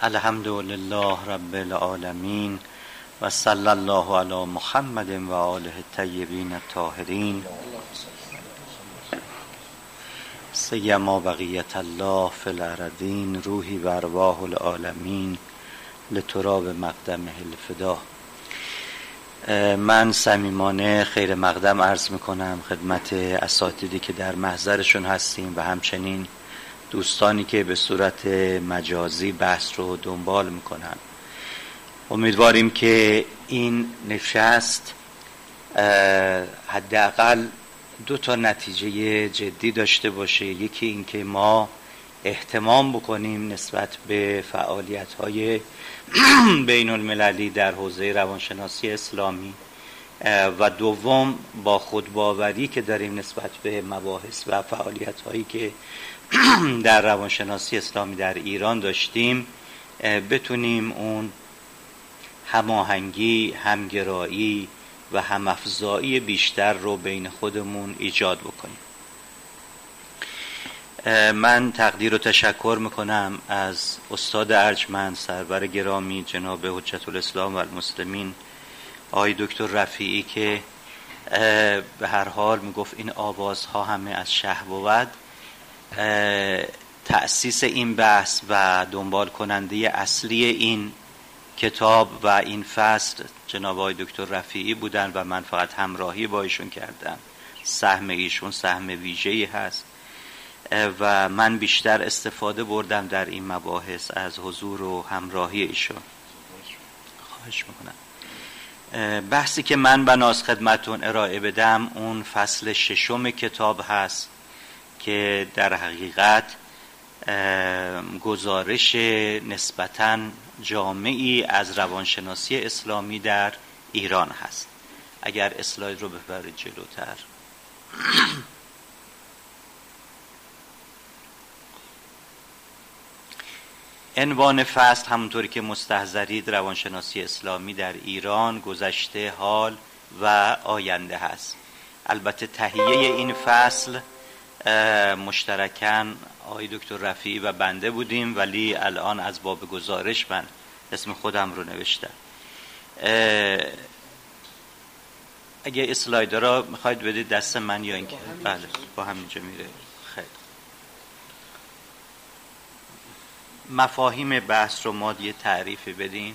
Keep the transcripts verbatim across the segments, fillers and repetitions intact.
الحمد لله رب العالمین و صلی الله علی محمد و آله الطیبین الطاهرین سیما بقیت الله فی الارضین روحی و ارواح العالمین لتراب مقدمه الفدا. من صمیمانه خیر مقدم عرض میکنم خدمت اساتیدی که در محضرشون هستیم و همچنین دوستانی که به صورت مجازی بحث رو دنبال میکنن. امیدواریم که این نشست حداقل دو تا نتیجه جدی داشته باشه. یکی این که ما اهتمام بکنیم نسبت به فعالیت‌های بین المللی در حوزه روانشناسی اسلامی و دوم با خودباوری که داریم نسبت به مباحث و فعالیت‌هایی که در روانشناسی اسلامی در ایران داشتیم بتونیم اون هماهنگی، همگرایی و همافزایی بیشتر رو بین خودمون ایجاد بکنیم. من تقدیر و تشکر میکنم از استاد ارجمند سرور گرامی جناب حجت الاسلام و المسلمین آقای دکتر رفیعی که به هر حال میگفت این آوازها همه از شه بود. تأسیس این بحث و دنبال کننده اصلی این کتاب و این فصل جناب آقای دکتر رفیعی بودن و من فقط همراهی با ایشون کردم. سهم ایشون سهم ویژه‌ای هست و من بیشتر استفاده بردم در این مباحث از حضور و همراهی ایشون. خواهش میکنم. بحثی که من بناس خدمتون ارائه بدم اون فصل ششم کتاب هست که در حقیقت گزارش نسبتاً جامعی از روانشناسی اسلامی در ایران هست. اگر اسلاید رو ببرید جلوتر. عنوان فصل همونطوری که مستحضرید روانشناسی اسلامی در ایران گذشته، حال و آینده هست. البته تهیه این فصل مشترکاً آقای دکتر رفیعی و بنده بودیم، ولی الان از باب گزارش من اسم خودم رو نوشتم. اگه اسلاید را میخواید بدید دست من یا اینکه بله با همینجا میره. خیلی مفاهیم بحث رو ما یه تعریفی بدیم.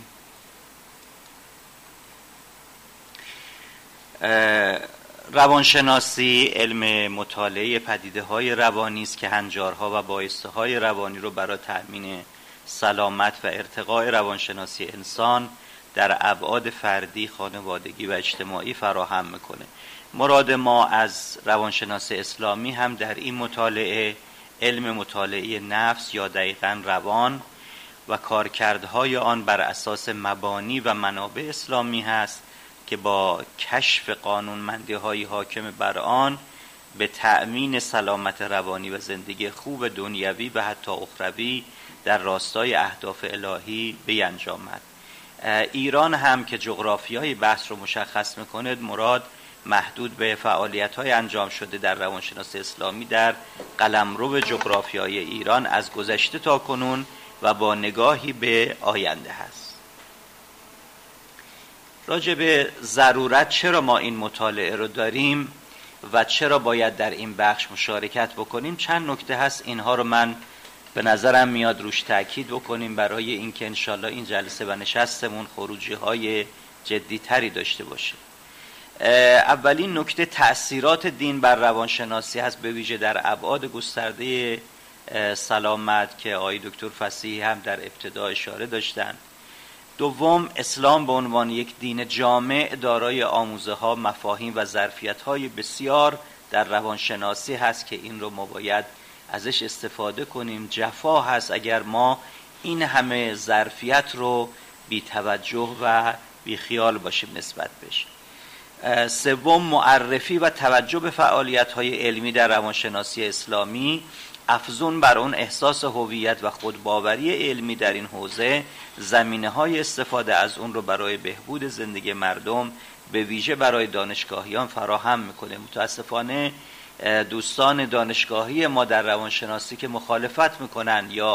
روانشناسی علم مطالعه پدیده‌های روانی است که هنجارها و بایسته‌های روانی رو برای تأمین سلامت و ارتقاء روانشناسی انسان در ابعاد فردی، خانوادگی و اجتماعی فراهم میکنه. مراد ما از روانشناسی اسلامی هم در این مطالعه علم مطالعه نفس یا دقیقاً روان و کارکردهای آن بر اساس مبانی و منابع اسلامی هست که با کشف قانونمندی‌های حاکم بر آن به تأمین سلامت روانی و زندگی خوب دنیوی و حتی اخروی در راستای اهداف الهی بینجامد. ایران هم که جغرافیای بحث رو مشخص میکنه، مراد محدود به فعالیت‌های انجام شده در روانشناسی اسلامی در قلمرو جغرافیای ایران از گذشته تا کنون و با نگاهی به آینده هست. راجع به ضرورت چرا ما این مطالعه رو داریم و چرا باید در این بخش مشارکت بکنیم چند نکته هست. اینها رو من به نظرم میاد روش تأکید بکنیم برای اینکه انشالله این جلسه و نشستمون خروجی های جدی تری داشته باشه. اولین نکته تأثیرات دین بر روانشناسی هست، به ویژه در ابعاد گسترده سلامت که آقای دکتر فصیحی هم در ابتدا اشاره داشتن. دوم، اسلام به عنوان یک دین جامع دارای آموزه ها، مفاهیم و ظرفیت های بسیار در روانشناسی هست که این رو ما باید ازش استفاده کنیم. جفا هست اگر ما این همه ظرفیت رو بی توجه و بی خیال باشیم نسبت بهش. سوم، معرفی و توجه به فعالیت های علمی در روانشناسی اسلامی افزون بر اون احساس هویت و خودباوری علمی در این حوزه زمینه های استفاده از اون رو برای بهبود زندگی مردم به ویژه برای دانشگاهیان فراهم میکنه. متاسفانه دوستان دانشگاهی ما در روانشناسی که مخالفت میکنن یا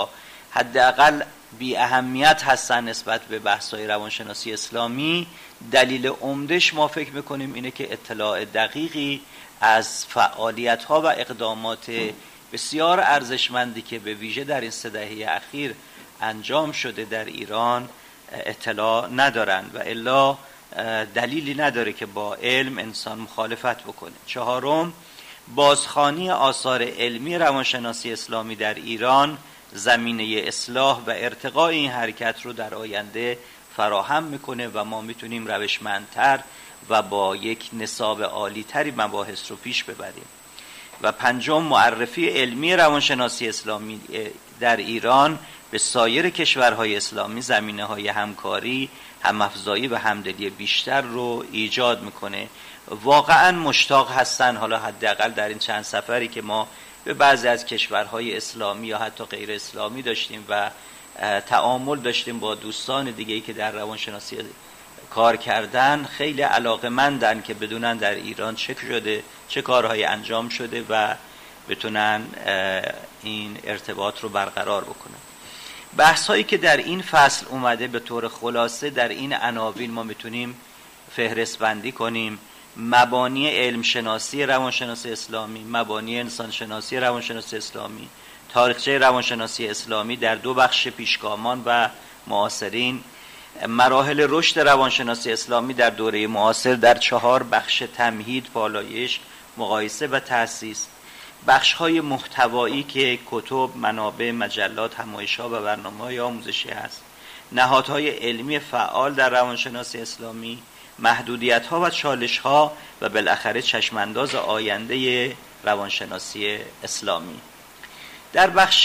حداقل بی اهمیت هستن نسبت به بحث‌های روانشناسی اسلامی، دلیل عمدش ما فکر میکنیم اینه که اطلاع دقیقی از فعالیت‌ها و اقدامات بسیار ارزشمندی که به ویژه در این سه دهه اخیر انجام شده در ایران اطلاع ندارند و الا دلیلی نداره که با علم انسان مخالفت بکنه. چهارم، بازخوانی آثار علمی روانشناسی اسلامی در ایران زمینه اصلاح و ارتقاء این حرکت رو در آینده فراهم میکنه و ما میتونیم روشمندتر و با یک نصاب عالی تری مباحث رو پیش ببریم. و پنجم، معرفی علمی روانشناسی اسلامی در ایران به سایر کشورهای اسلامی زمینه‌های همکاری، هم‌افزایی و همدلی بیشتر رو ایجاد میکنه. واقعا مشتاق هستن، حالا حداقل در این چند سفری که ما به بعضی از کشورهای اسلامی یا حتی غیر اسلامی داشتیم و تعامل داشتیم با دوستان دیگه‌ای که در روانشناسی کار کردن، خیلی علاقه‌مندن که بدونن در ایران چه شده، چه کارهایی انجام شده و بتونن این ارتباط رو برقرار بکنن. بحث هایی که در این فصل اومده به طور خلاصه در این عناوین ما میتونیم فهرست بندی کنیم: مبانی علم شناسی روانشناسی اسلامی، مبانی انسان شناسی روانشناسی اسلامی، تاریخچه روانشناسی اسلامی در دو بخش پیشگامان و معاصرین، مراحل رشد روانشناسی اسلامی در دوره معاصر در چهار بخش: تمهید، پالایش، مقایسه و تأسیس. بخش‌های محتوایی که کتب، منابع، مجلات، همایش‌ها و برنامه‌های آموزشی است. نهادهای علمی فعال در روانشناسی اسلامی، محدودیت‌ها و چالش‌ها و بالاخره چشمانداز آینده روانشناسی اسلامی. در بخش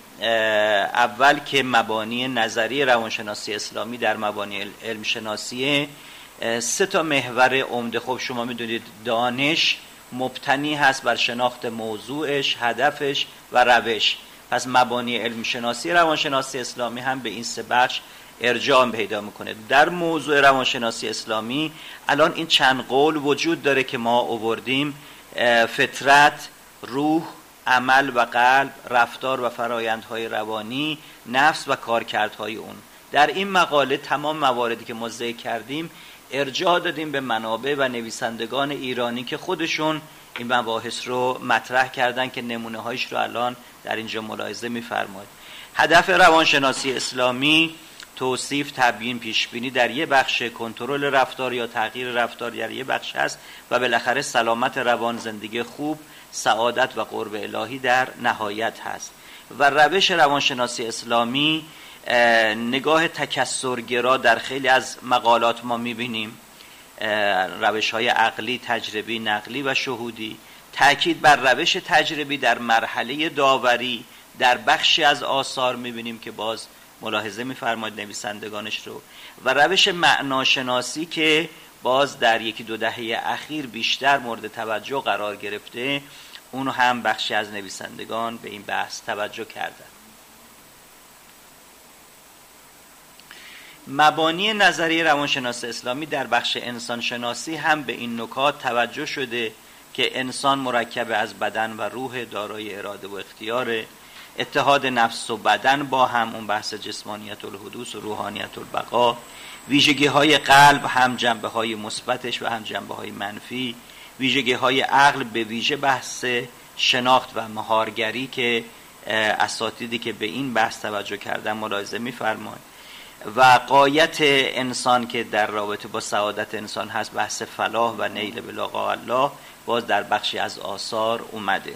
اول که مبانی نظری روانشناسی اسلامی در مبانی علم شناسی، سه تا محور عمده. خب شما می‌دونید دانش مبتنی هست بر شناخت موضوعش، هدفش و روش. پس مبانی علم شناسی روانشناسی اسلامی هم به این سه بخش ارجاع پیدا میکنه. در موضوع روانشناسی اسلامی الان این چند قول وجود داره که ما آوردیم: فطرت، روح، عمل و قلب، رفتار و فرایندهای روانی، نفس و کارکردهای اون. در این مقاله تمام مواردی که ما ذکر کردیم ارجاع دادیم به منابع و نویسندگان ایرانی که خودشون این مباحث رو مطرح کردن که نمونه هایش رو الان در اینجا ملاحظه می‌فرمایید. هدف روانشناسی اسلامی توصیف، تبیین، پیشبینی در یک بخش، کنترل رفتار یا تغییر رفتار در یک بخش است و بالاخره سلامت روان، زندگی خوب، سعادت و قرب الهی در نهایت هست. و روش روانشناسی اسلامی نگاه تکثرگرا در خیلی از مقالات ما می‌بینیم، روش‌های عقلی، تجربی، نقلی و شهودی، تأکید بر روش تجربی در مرحله داوری. در بخشی از آثار می‌بینیم که باز ملاحظه می‌فرمایید نویسندگانش رو، و روش معناشناسی که باز در یکی دو دهه اخیر بیشتر مورد توجه قرار گرفته، اون هم بخشی از نویسندگان به این بحث توجه کردن. مبانی نظری روانشناسی اسلامی در بخش انسان شناسی هم به این نکات توجه شده که انسان مرکب از بدن و روح دارای اراده و اختیار، اتحاد نفس و بدن با هم، اون بحث جسمانیت الحدوث و روحانیت البقا، ویژگی های قلب هم جنبه های مثبتش و هم جنبه های منفی، ویژگی های عقل به ویژه بحث شناخت و مهارگری که اساتیدی که به این بحث توجه کردن ملاحظه می‌فرمایند، و غایت انسان که در رابطه با سعادت انسان هست بحث فلاح و نیل به لقاء الله باز در بخشی از آثار اومده.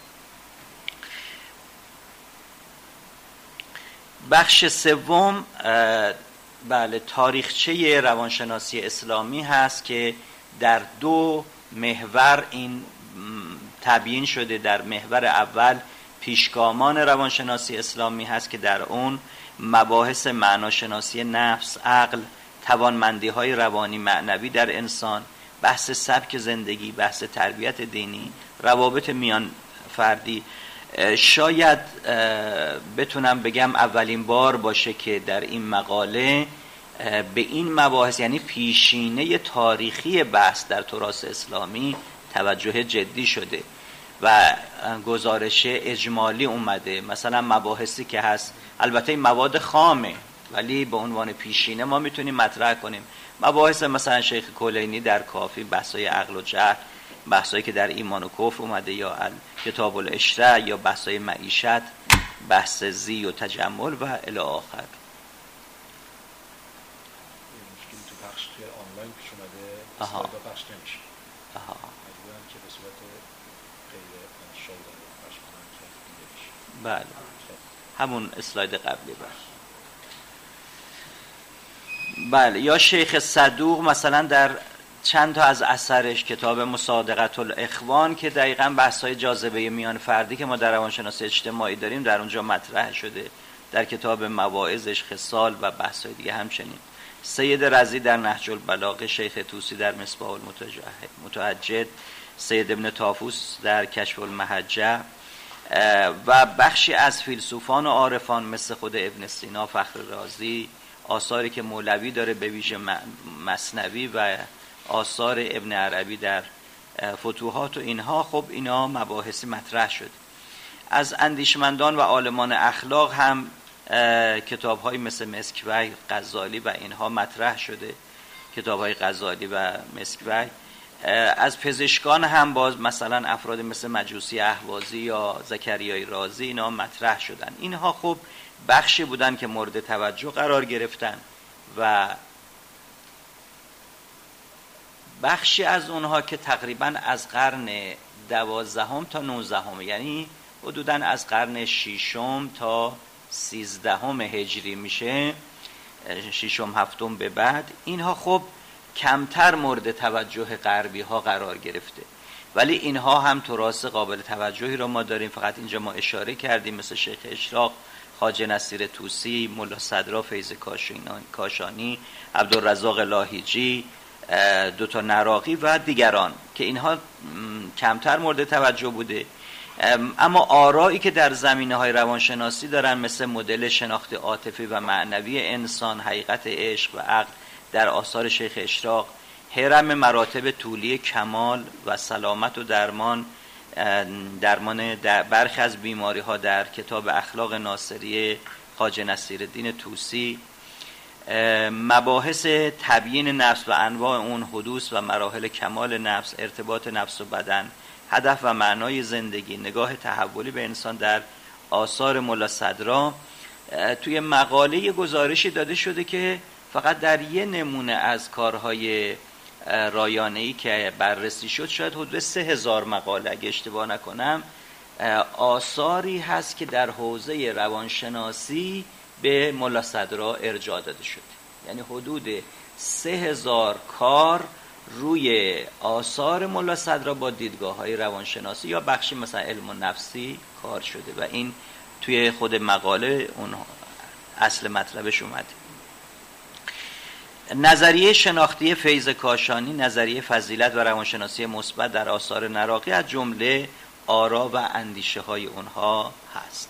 بخش سوم بله تاریخچه روانشناسی اسلامی هست که در دو محور این تبیین شده. در محور اول پیشگامان روانشناسی اسلامی هست که در اون مباحث معناشناسی نفس، عقل، توانمندی‌های روانی معنوی در انسان، بحث سبک زندگی، بحث تربیت دینی، روابط میان فردی. شاید بتونم بگم اولین بار باشه که در این مقاله به این مباحث، یعنی پیشینه تاریخی بحث در تراث اسلامی، توجه جدی شده و گزارش اجمالی اومده، مثلا مباحثی که هست، البته این مواد خامه ولی به عنوان پیشینه ما میتونیم مطرح کنیم. مباحث مثلا شیخ کلینی در کافی، بحثای عقل و جهل، بحثایی که در ایمان و کفر اومده، یا کتاب الاشرع، یا بحثای معیشت، بحث زی و تجمل و الی آخر. بخش توی آنلاین پیش اومده، آها. اسلاید بخش نمیشه. آها. مجبورم که به صورت غیر انشاء بخش کنم که دیده بشه. بله. همون اسلاید قبلی بله. بله. یا شیخ صدوق مثلا در چند تا از اثرش، کتاب مصادقة الاخوان که دقیقاً بحث‌های جاذبه میان فردی که ما در روانشناسی اجتماعی داریم در اونجا مطرح شده، در کتاب مواعظش، خصال و بحث‌های دیگه همچنین. سید رضی در نهج البلاغه، شیخ طوسی در مصباح المتهجد، سید ابن طاووس در کشف المحجه و بخشی از فیلسوفان و عارفان مثل خود ابن سینا، فخر رازی، آثاری که مولوی داره به ویژه مثنوی و آثار ابن عربی در فتوحات و اینها، خب اینا مباحثی مطرح شد. از اندیشمندان و عالمان اخلاق هم کتاب‌های مثل مسکوی، غزالی و اینها مطرح شده، کتاب‌های غزالی و مسکوی. از پزشکان هم باز مثلا افراد مثل مجوسی اهوازی یا زکریای رازی اینا مطرح شدن. اینها خب بخشی بودن که مورد توجه قرار گرفتن و بخشی از اونها که تقریبا از قرن دوازدهم تا نوزدهم، یعنی حدوداً از قرن ششم تا سیزدهم هجری میشه، ششم هفتم به بعد، اینها خب کمتر مورد توجه غربی ها قرار گرفته، ولی اینها هم تراث قابل توجهی رو ما داریم. فقط اینجا ما اشاره کردیم، مثل شیخ اشراق، خواجه نصیر طوسی، ملا صدرا فیض کاشانی، عبدالرزاق لاهیجی، دوتا نراقی و دیگران که اینها کمتر مورد توجه بوده. اما آرایی که در زمینه‌های روانشناسی دارن، مثل مدل شناخت عاطفی و معنوی انسان، حقیقت عشق و عقل در آثار شیخ اشراق، هرم مراتب طولی کمال و سلامت و درمان درمان در برخی از بیماری‌ها در کتاب اخلاق ناصری خواجه نصیرالدین طوسی، مباحث تبیین نفس و انواع اون، حدوث و مراحل کمال نفس، ارتباط نفس و بدن، هدف و معنای زندگی، نگاه تحولی به انسان در آثار ملا صدرا. توی مقاله گزارشی داده شده که فقط در یه نمونه از کارهای رایانه‌ای که بررسی شد، شاید حدود سه هزار مقاله اگه اشتباه نکنم، آثاری هست که در حوزه روانشناسی به ملا صدرا ارجاع داده شده. یعنی حدود سه هزار کار روی آثار ملا صدرا با دیدگاه‌های روانشناسی یا بخشی مثلا علم و نفسی کار شده و این توی خود مقاله اون اصل مطلبش اومده. نظریه شناختی فیض کاشانی، نظریه فضیلت و روانشناسی مثبت در آثار نراقی از جمله آرا و اندیشه های اونها هست.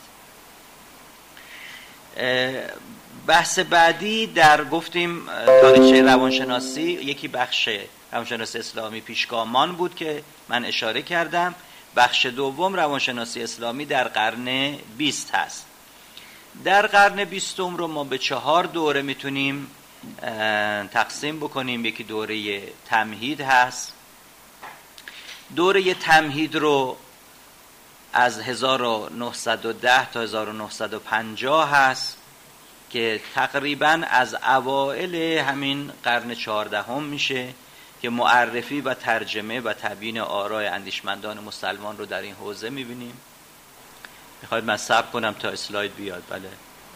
بحث بعدی در گفتیم تاریخچه روانشناسی، یکی بخش روانشناسی اسلامی پیشگامان بود که من اشاره کردم. بخش دوم روانشناسی اسلامی در قرن بیست هست. در قرن بیستم رو ما به چهار دوره میتونیم تقسیم بکنیم. یکی دوره تمهید هست. دوره تمهید رو از هزار و نهصد و ده تا هزار و نهصد و پنجاه هست که تقریباً از اوائل همین قرن چهاردهم میشه که معرفی و ترجمه و تبیین آرای اندیشمندان مسلمان رو در این حوزه میبینیم. میخواید من صبر کنم تا اسلاید بیاد؟ بله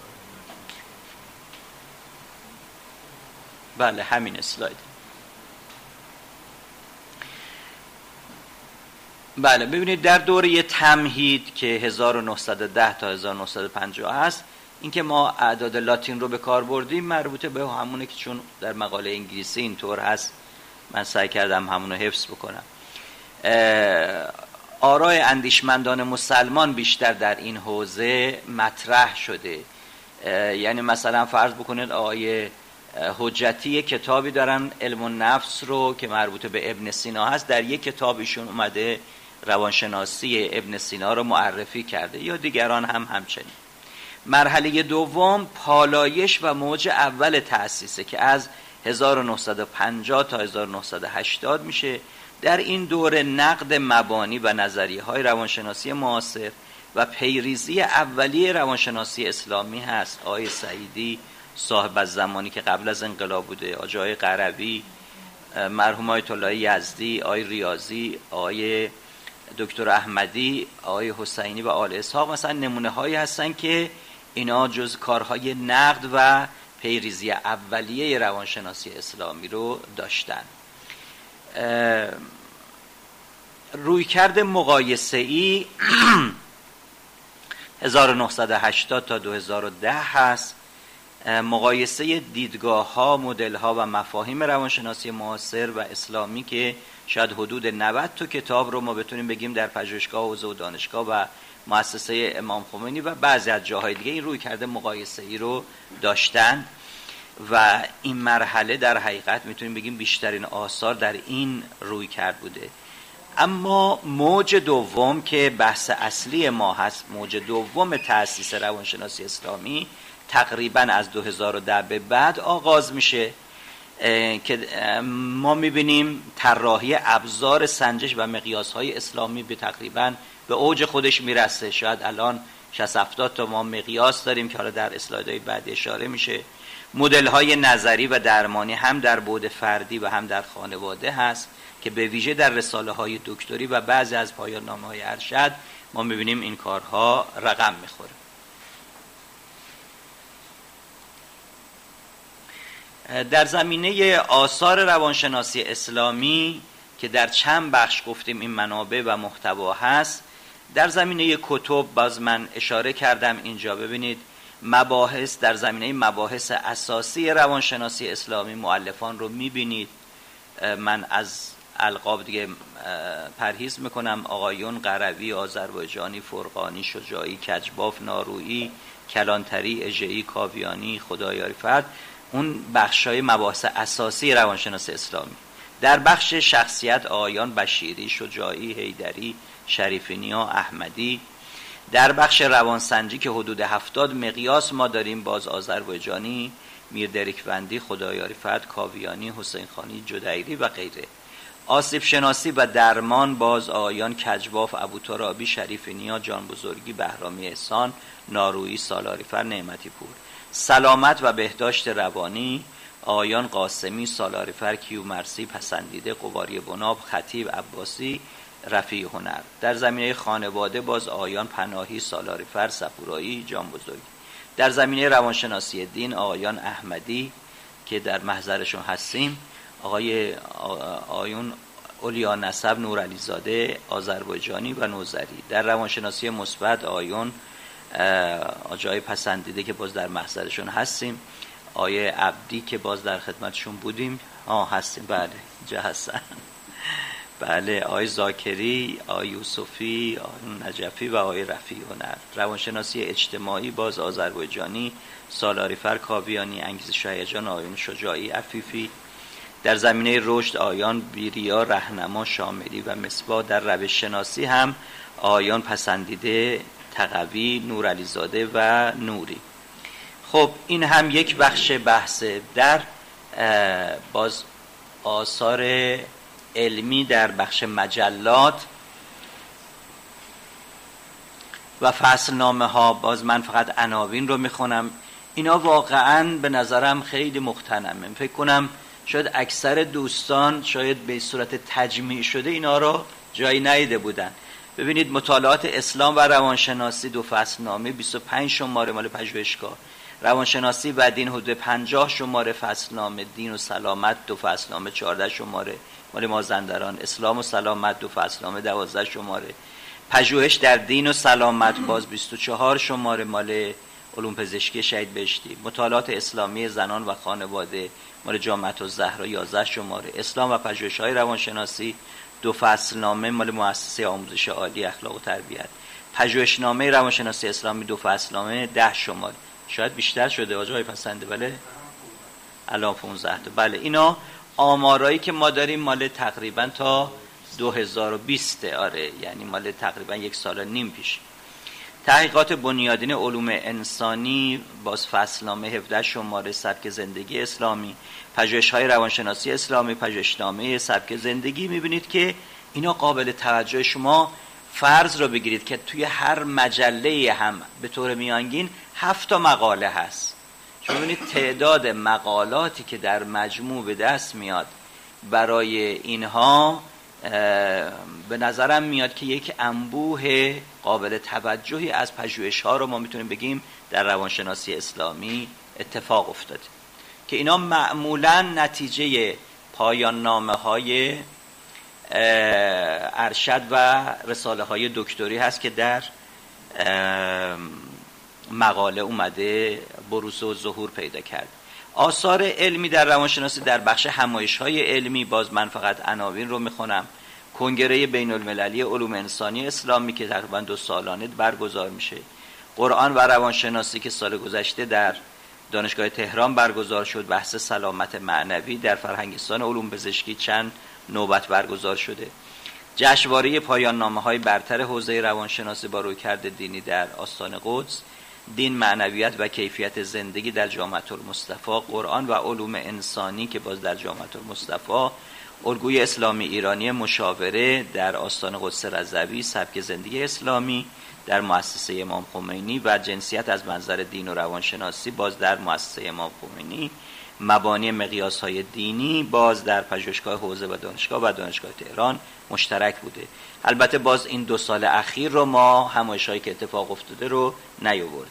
بله همین اسلاید. بله ببینید در دوره تمهید که هزار و نهصد و ده تا هزار و نهصد و پنجاه هست، این که ما اعداد لاتین رو به کار بردیم مربوطه به همونه که چون در مقاله انگلیسی اینطور هست من سعی کردم همونو حفظ بکنم. آرای اندیشمندان مسلمان بیشتر در این حوزه مطرح شده. یعنی مثلا فرض بکنید آقای حجتی کتابی دارن علم النفس رو که مربوط به ابن سینا هست، در یک کتابشون اومده روانشناسی ابن سینا رو معرفی کرده یا دیگران هم همچنین. مرحله دوم پالایش و موج اول تأسیسه که از هزار و نهصد و پنجاه تا هزار و نهصد و هشتاد میشه. در این دوره نقد مبانی و نظریه‌های روانشناسی معاصر و پیریزی اولیه روانشناسی اسلامی هست. آقای سعیدی صاحب الزمانی که قبل از انقلاب بوده، آقای قروی، مرحوم آیت الله یزدی، آقای ریاضی، آقای دکتر احمدی، آقای حسینی و آل اسحاق مثلا نمونه هایی هستن که اینا جز کارهای نقد و پیریزی اولیه روانشناسی اسلامی رو داشتن. رویکرد مقایسه‌ای هزار و نهصد و هشتاد تا دو هزار و ده هست. مقایسه دیدگاه‌ها، مدل‌ها و مفاهیم روانشناسی معاصر و اسلامی که شاید حدود نود تا کتاب رو ما بتونیم بگیم در پژوهشگاه حوزه و دانشگاه و مؤسسه امام خمینی و بعضی از جاهای دیگه این رویکرد مقایسه‌ای رو داشتن و این مرحله در حقیقت میتونیم بگیم بیشترین آثار در این رویکرد بوده. اما موج دوم که بحث اصلی ما هست، موج دوم تأسیس روانشناسی اسلامی تقریبا از دو هزار و ده به بعد آغاز میشه که ما میبینیم طراحی ابزار سنجش و مقیاس‌های اسلامی به تقریبا به اوج خودش میرسه. شاید الان شصت هفتاد تا ما مقیاس داریم که حالا در اسلایدهای بعدی اشاره میشه. مدل‌های نظری و درمانی هم در بعد فردی و هم در خانواده هست که به ویژه در رساله‌های دکتری و بعضی از پایان‌نامه‌های ارشد ما میبینیم این کارها رقم میخوره. در زمینه آثار روانشناسی اسلامی که در چند بخش گفتیم این منابع و محتوا هست، در زمینه کتب باز من اشاره کردم اینجا ببینید مباحث در زمینه مباحث اساسی روانشناسی اسلامی مؤلفان رو میبینید. من از القاب دیگه پرهیز میکنم. آقایون قروی، آذربایجانی، فرقانی، شجاعی، کجباف، نارویی، کلانتری، اژه‌ای، کاویانی، خدایاری فرد، اون بخشای مباحث اساسی روانشناسی اسلامی. در بخش شخصیت آقایان بشیری، شجاعی، حیدری، شریفی نیا، احمدی. در بخش روانسنجی که حدود هفتاد مقیاس ما داریم، باز آذربایجانی، میردریکوندی، خدایاری فرد، کاویانی، حسین خانی، جدیری و غیره. آسیب شناسی و درمان باز آقایان کجواف، ابوترابی، شریفی نیا، جان بزرگی، بهرامی احسان، نارویی، سالاری فرد، نعمتی پور. سلامت و بهداشت روانی آقایان قاسمی، سالاری فر، کیومرثی، پسندیده، قواری بناب، خطیب، عباسی، رفیع هنر. در زمینه خانواده باز آقایان پناهی، سالاری فر، صفورایی، جان بزرگی. در زمینه روانشناسی دین آقایان احمدی که در محضرشون هستیم، آقای آقایون اولیا نسب، نورعلی زاده، آذربایجانی و نوذری. در روانشناسی مثبت آقایون آجای پسندیده که باز در محضرشون هستیم، آیه عبدی که باز در خدمتشون بودیم آه هستیم بله جا هستن بله، آیه زاکری، آیه یوسفی، آیه نجفی و آیه رفیع هنر. روانشناسی اجتماعی باز آذربایجانی، سالاری فر، کاویانی، انگیزش و هیجان آیون شجاعی، عفیفی. در زمینه رشد آیان بیریا، رهنما، شاملی و مصباح. در روش شناسی هم آیان پسندیده، تقوی، نورعلی زاده و نوری. خب این هم یک بخش بحثه. در باز آثار علمی در بخش مجلات و فصلنامه ها، باز من فقط عناوین رو میخونم. اینا واقعا به نظرم خیلی مختنمه. فکر کنم شاید اکثر دوستان شاید به صورت تجمیع شده اینا رو جایی ندیده بودن. ببینید مطالعات اسلام و روانشناسی دو فصلنامه، بیست و پنج شماره مال پژوهشگاه. روانشناسی و دین حدود پنجاه شماره فصلنامه. دین و سلامت دو فصلنامه چهارده شماره مال مازندران. اسلام و سلامت دو فصلنامه دوازده شماره. پژوهش در دین و سلامت باز بیست و چهار شماره مال علوم پزشکی شهید بهشتی. مطالعات اسلامی زنان و خانواده مال جامعه الزهرا یازده شماره. اسلام و پژوهش‌های روانشناسی دو فصلنامه مال مؤسسه آموزش عالی اخلاق و تربیت. پژوهشنامه روانشناسی اسلامی دو فصلنامه ده شماره. شاید بیشتر شده آجای پسنده بله الان پانزده تا. بله اینا آمارایی که ما داریم مال تقریبا تا دو هزار و بیست. آره یعنی مال تقریبا یک سال و نیم پیش. تحقیقات بنیادین علوم انسانی، باز فصلنامه هفده شماره سبک زندگی اسلامی، پژوهش‌های روانشناسی اسلامی، پژوهشنامه سبک زندگی. می‌بینید که اینا قابل توجه. شما فرض رو بگیرید که توی هر مجله هم به طور میانگین هفت تا مقاله هست. شما ببینید تعداد مقالاتی که در مجموع به دست میاد برای اینها، به نظرم میاد که یک انبوه قابل توجهی از پژوهش‌ها رو ما میتونیم بگیم در روانشناسی اسلامی اتفاق افتاده که اینا معمولاً نتیجه پایان نامه‌های ارشد و رساله‌های دکتری هست که در مقاله اومده بروز و ظهور پیدا کرد. آثار علمی در روانشناسی در بخش همایش‌های علمی، باز من فقط عناوین رو میخونم: کنگره بین المللی علوم انسانی اسلامی که تقریبا دو سالانه برگزار میشه، قرآن و روانشناسی که سال گذشته در دانشگاه تهران برگزار شد، بحث سلامت معنوی در فرهنگستان علوم پزشکی چند نوبت برگزار شده، جشنواره پایان نامه‌های برتر حوزه روانشناسی با رویکرد دینی در آستان قدس، دین، معنویت و کیفیت زندگی در جامعه المصطفی، قرآن و علوم انسانی که باز در جامعه المصطفی، الگوی اسلامی ایرانی مشاوره در آستان قدس رضوی، سبک زندگی اسلامی در مؤسسه امام خمینی و جنسیت از منظر دین و روانشناسی باز در مؤسسه امام خمینی، مبانی مقیاس‌های دینی باز در پژوهشگاه حوزه و دانشگاه و دانشگاه تهران مشترک بوده. البته باز این دو سال اخیر رو ما همایش‌هایی که اتفاق افتاده رو نیاوردیم.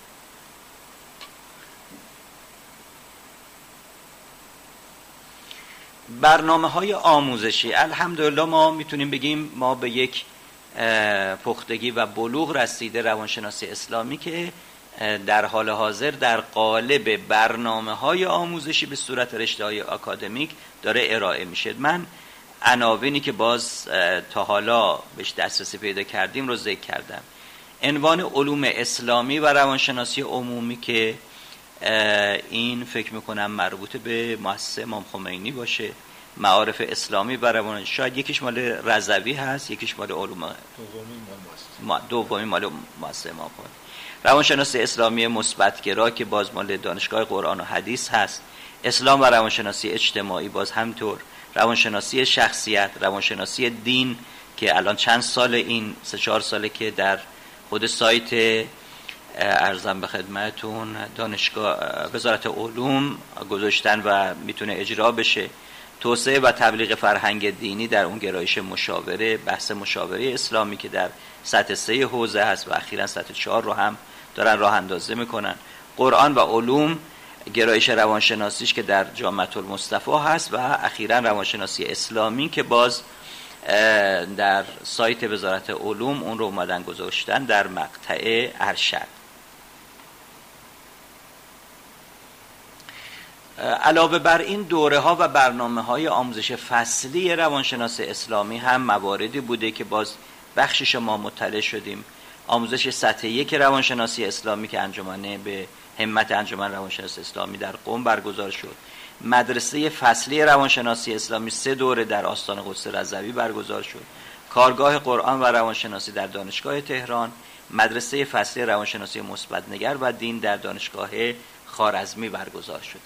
برنامه‌های آموزشی، الحمدلله ما میتونیم بگیم ما به یک پختگی و بلوغ رسیده روانشناسی اسلامی که در حال حاضر در قالب برنامه‌های آموزشی به صورت رشته‌های آکادمیک داره ارائه میشه. من عناوینی که باز تا حالا بهش دسترسی پیدا کردیم رو ذکر کردم. عنوان علوم اسلامی و روانشناسی عمومی که این فکر میکنم مربوط به مؤسسه امام خمینی باشه، معارف اسلامی و روان، شاید یکیش مال رضوی هست، یکیش مال علوم دومی دومی مال مؤسسه امام خمینی. روانشناسی اسلامی مثبت‌گرا که باز مال دانشگاه قرآن و حدیث هست، اسلام و روانشناسی اجتماعی باز همطور، روانشناسی شخصیت، روانشناسی دین که الان چند سال، این سه چهار ساله که در خود سایت ارزم به خدمتون دانشگاه وزارت علوم گذاشتن و میتونه اجرا بشه، توسعه و تبلیغ فرهنگ دینی در اون گرایش مشاوره، بحث مشاوره اسلامی که در سطح سه حوزه هست و اخیراً سطح چهار رو هم دارن راه اندازی میکنن، قرآن و علوم گرایش روانشناسیش که در جامعه المصطفی هست و اخیراً روانشناسی اسلامی که باز در سایت وزارت علوم اون رو اومدن گذاشتن در مقطع ارشد. علاوه بر این دوره ها و برنامه های آموزش فصلی روانشناس اسلامی هم مواردی بوده که باز بخشش ما مطلع شدیم. آموزش سطح یک روانشناسی اسلامی که انجمنه به همت انجمن روانشناسی اسلامی در قم برگزار شد. مدرسه فصلی روانشناسی اسلامی سه دوره در آستان قدس رضوی برگزار شد. کارگاه قرآن و روانشناسی در دانشگاه تهران، مدرسه فصلی روانشناسی مثبت‌نگر و دین در دانشگاه خوارزمی برگزار شده.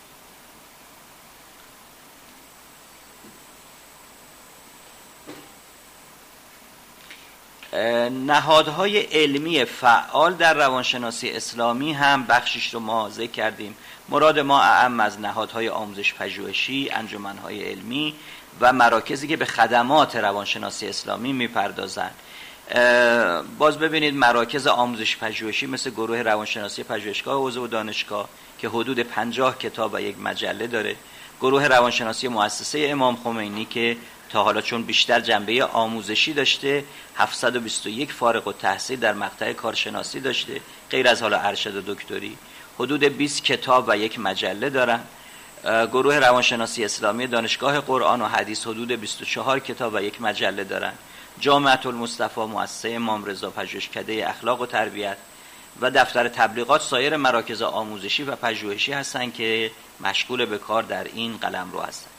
نهادهای علمی فعال در روانشناسی اسلامی هم بخشش رو ما ذکر کردیم. مراد ما اعم از نهادهای آموزش پژوهشی، انجمنهای علمی و مراکزی که به خدمات روانشناسی اسلامی میپردازند. باز ببینید مراکز آموزش پژوهشی مثل گروه روانشناسی پژوهشگاه حوزه و دانشگاه که حدود پنجاه کتاب و یک مجله داره، گروه روانشناسی مؤسسه امام خمینی که تا حالا چون بیشتر جنبه آموزشی داشته هفتصد و بیست و یک فارغ التحصیل در مقطع کارشناسی داشته غیر از حالا ارشد و دکتری، حدود بیست کتاب و یک مجله دارن. گروه روانشناسی اسلامی دانشگاه قرآن و حدیث حدود بیست و چهار کتاب و یک مجله دارن. جامعه المصطفی مؤسسه امام رضا پژوهشکده اخلاق و تربیت و دفتر تبلیغات سایر مراکز آموزشی و پژوهشی هستند که مشغول به کار در این قلمرو هستند.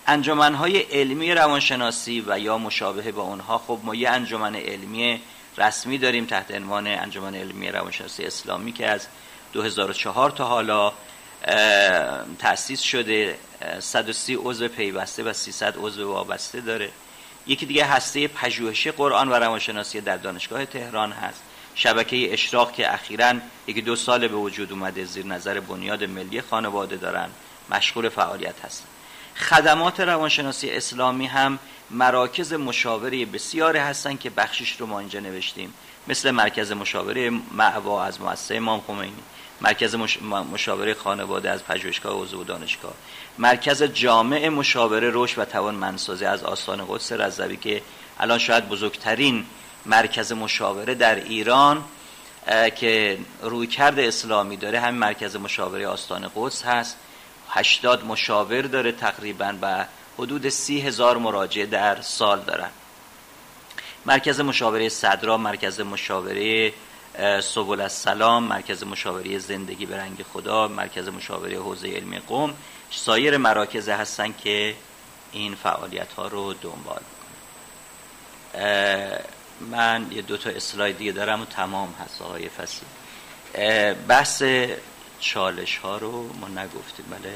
انجمن‌های علمی روانشناسی و یا مشابه با اونها، خب ما یه انجمن علمی رسمی داریم تحت عنوان انجمن علمی روانشناسی اسلامی که از دو هزار و چهار تا حالا تأسیس شده، صد و سی عضو پیوسته و سیصد عضو وابسته داره. یکی دیگه هسته پژوهشی قرآن و روانشناسی در دانشگاه تهران هست. شبکه اشراق که اخیراً یکی دو سال به وجود اومده، زیر نظر بنیاد ملی خانواده دارن مشغول فعالیت هستن. خدمات روانشناسی اسلامی هم مراکز مشاوره بسیاری هستن که بخشش رو ما اینجا نوشتیم، مثل مرکز مشاوره معوا از مؤسسه امام خمینی، مرکز مش... مشاوره خانواده از پژوهشگاه عضو دانشگاه، مرکز جامع مشاوره رشد و توانمندسازی از آستان قدس رضوی که الان شاید بزرگترین مرکز مشاوره در ایران که رویکرد اسلامی داره، همین مرکز مشاوره آستان قدس هست. هشتاد مشاور داره تقریبا و حدود سی هزار مراجع در سال دارن. مرکز مشاوره صدرا، مرکز مشاوره سبل السلام، مرکز مشاوره زندگی به رنگ خدا، مرکز مشاوره حوزه علمی قم، سایر مراکز هستن که این فعالیت ها رو دنبال میکنن. من یه دو تا اسلاید دیگه دارم و تمام هست آقای فصیح. بحث چالش ها رو ما نگفتیم. بله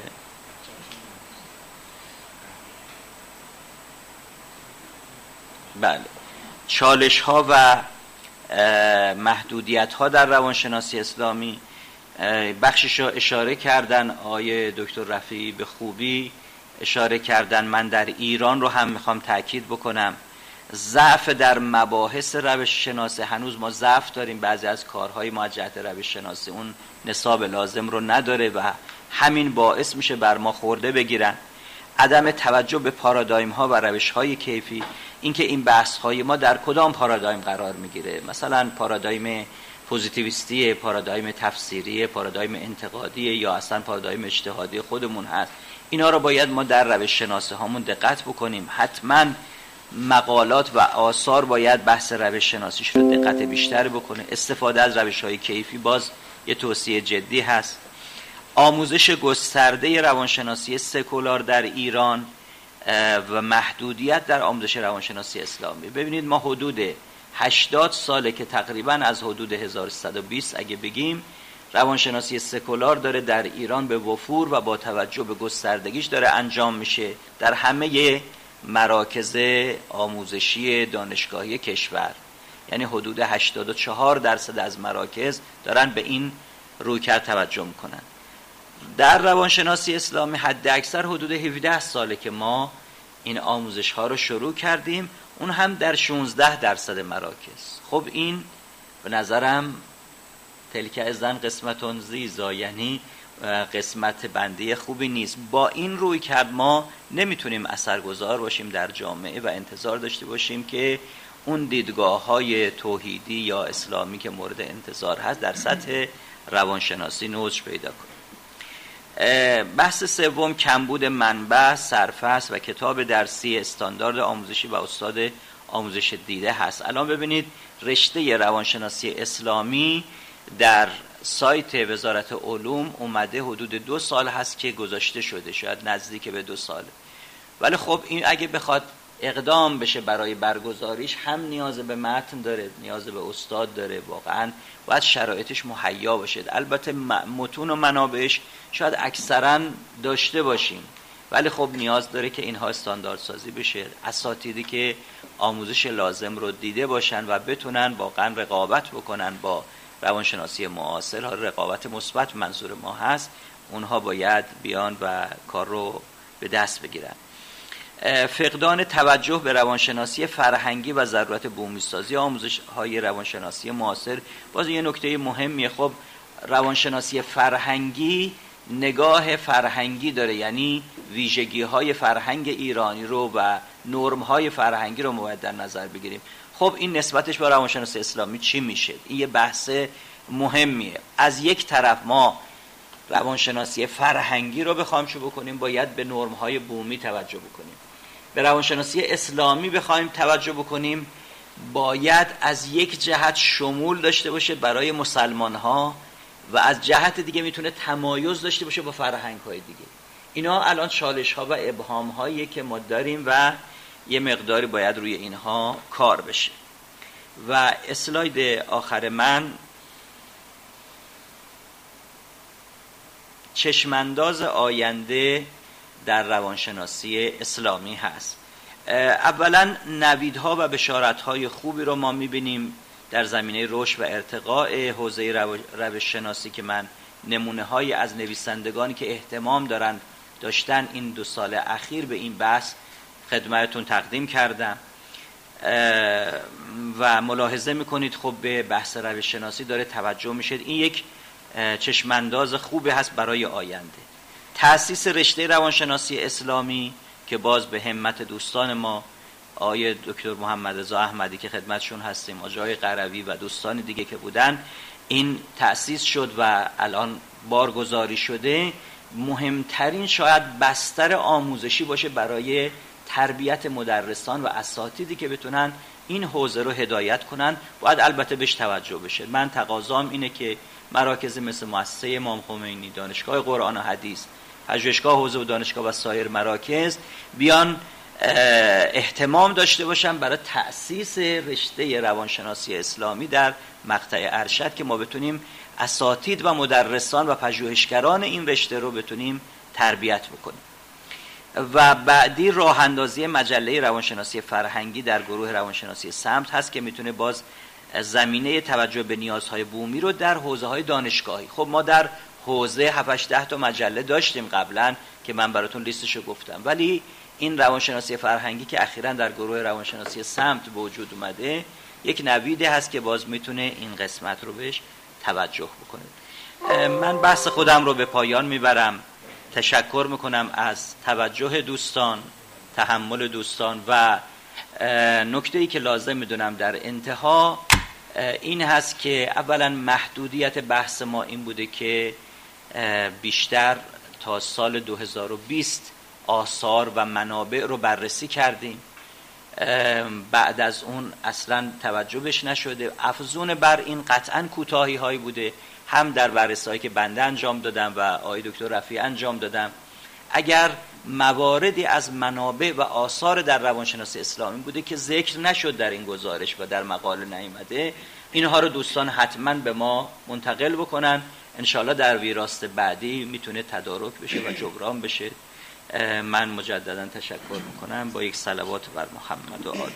بله چالش ها و محدودیت ها در روانشناسی اسلامی بخشش رو اشاره کردن آقای دکتر رفیعی، به خوبی اشاره کردن. من در ایران رو هم میخوام تاکید بکنم، ضعف در مباحث روش شناسی، هنوز ما ضعف داریم. بعضی از کارهای ما جهت روش شناسی اون نصاب لازم رو نداره و همین باعث میشه بر ما خورده بگیرن. عدم توجه به پارادایم ها و روش های کیفی، اینکه این بحث های ما در کدام پارادایم قرار میگیره، مثلا پارادایم پوزیتیویستی، پارادایم تفسیری، پارادایم انتقادی یا اصلا پارادایم اجتهادی خودمون هست. اینا رو باید ما در روش شناسی هامون دقت بکنیم. حتما مقالات و آثار باید بحث روش شناسیش رو دقت بیشتر بکنه. استفاده از روش های کیفی باز یه توصیه جدی هست. آموزش گسترده روانشناسی سکولار در ایران و محدودیت در آموزش روانشناسی اسلامی. ببینید ما حدود هشتاد ساله که تقریبا از حدود هزار و صد و بیست اگه بگیم روانشناسی سکولار داره در ایران به وفور و با توجه به گستردگیش داره انجام میشه در همه مراکز آموزشی دانشگاهی کشور. یعنی حدود هشتاد و چهار درصد از مراکز دارن به این رویکرد توجه میکنن. در روانشناسی اسلامی حد اکثر حدود هفده ساله که ما این آموزش ها رو شروع کردیم، اون هم در شانزده درصد مراکز. خب این به نظرم تلک ازن قسمتون زیزا، یعنی قسمت بندی خوبی نیست. با این روی کرد ما نمیتونیم اثرگذار باشیم در جامعه و انتظار داشته باشیم که اون دیدگاه های توحیدی یا اسلامی که مورد انتظار هست در سطح روانشناسی نوچ پیدا کنه. بحث سوم کمبود منبع، سرفصل و کتاب درسی استاندارد آموزشی و استاد آموزش دیده هست. الان ببینید رشته روانشناسی اسلامی در سایت وزارت علوم اومده حدود دو سال هست که گذاشته شده، شاید نزدیک به دو ساله. ولی خب این اگه بخواد اقدام بشه برای برگزاریش هم نیاز به متن داره، نیاز به استاد داره، واقعا باید شرایطش مهیا باشه. البته متون و منابعش شاید اکثرا داشته باشیم، ولی خب نیاز داره که اینها استاندارد سازی بشه، اساتیدی که آموزش لازم رو دیده باشن و بتونن واقعا رقابت بکنن با روانشناسی معاصر. رقابت مثبت منظور ما هست، اونها باید بیان و کار رو به دست بگیرن. فقدان توجه به روانشناسی فرهنگی و ضرورت بومی‌سازی آموزش های روانشناسی معاصر باز یه نکته مهمیه. خب روانشناسی فرهنگی نگاه فرهنگی داره، یعنی ویژگی های فرهنگ ایرانی رو و نرم های فرهنگی رو باید در نظر بگیریم. خب این نسبتش با روانشناسی اسلامی چی میشه؟ این یه بحث مهمیه. از یک طرف ما روانشناسی فرهنگی رو بخوایم شو بکنیم، باید به نرم های بومی توجه بکنیم. به روانشناسی اسلامی بخوایم توجه بکنیم، باید از یک جهت شمول داشته باشه برای مسلمان ها و از جهت دیگه میتونه تمایز داشته باشه با فرهنگ های دیگه. اینا الان چالش ها و ابهام هایی که ما داریم و یه مقداری باید روی اینها کار بشه. و اسلاید آخر من چشمانداز آینده در روانشناسی اسلامی هست. اولا نویدها و بشارت‌های خوبی رو ما می‌بینیم در زمینه رشد و ارتقاء حوزه روش شناسی که من نمونه‌هایی از نویسندگانی که اهتمام دارن داشتن این دو سال اخیر به این بحث خدمتتون تقدیم کردم و ملاحظه می‌کنید خب به بحث روش شناسی داره توجه میشه. این یک چشمانداز خوبی هست برای آینده. تأسیس رشته روانشناسی اسلامی که باز به همت دوستان ما آقای دکتر محمد رضا احمدی که خدمتشون هستیم، آقای قروی و دوستان دیگه که بودن، این تأسیس شد و الان بارگذاری شده. مهمترین شاید بستر آموزشی باشه برای تربیت مدرسان و اساتیدی که بتونن این حوزه رو هدایت کنن. باید البته بهش توجه بشه. من تقاضام اینه که مراکز مثل مؤسسه امام خمینی، دانشگاه قرآن و حدیث، پژوهشگاه حوزه و دانشگاه و سایر مراکز بیان اهتمام داشته باشن برای تأسیس رشته روانشناسی اسلامی در مقطع ارشد که ما بتونیم اساتید و مدرسان و پژوهشگران این رشته رو بتونیم تربیت بکنیم. و بعدی راه اندازی مجله روانشناسی فرهنگی در گروه روانشناسی سمت هست که میتونه باز زمینه توجه به نیازهای بومی رو در حوزه‌های دانشگاهی، خب ما در حوزه هفت هشت ده تا مجله داشتیم قبلا که من براتون لیستشو گفتم، ولی این روانشناسی فرهنگی که اخیراً در گروه روانشناسی سمت به وجود اومده یک نویده هست که باز میتونه این قسمت رو بهش توجه بکنه. من بحث خودم رو به پایان میبرم. تشکر میکنم از توجه دوستان، تحمل دوستان و نکته‌ای که لازم میدونم در انتها این هست که اولا محدودیت بحث ما این بوده که بیشتر تا سال دو هزار و بیست آثار و منابع رو بررسی کردیم. بعد از اون اصلا توجه بهش نشده. افزون بر این قطعا کوتاهی هایی بوده، هم در بررسی‌هایی که بنده انجام دادم و آقای دکتر رفیع انجام دادم. اگر مواردی از منابع و آثار در روانشناسی اسلامی بوده که ذکر نشد در این گزارش و در مقاله نیامده، اینها رو دوستان حتما به ما منتقل بکنن. انشاءالله در ویراست بعدی میتونه تدارک بشه و جبران بشه. من مجددا تشکر میکنم با یک صلوات بر محمد و آله.